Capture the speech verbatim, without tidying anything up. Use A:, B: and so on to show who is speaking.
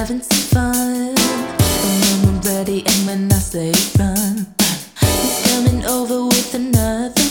A: having some fun. When I'm ready and when I say run, he's coming over with another.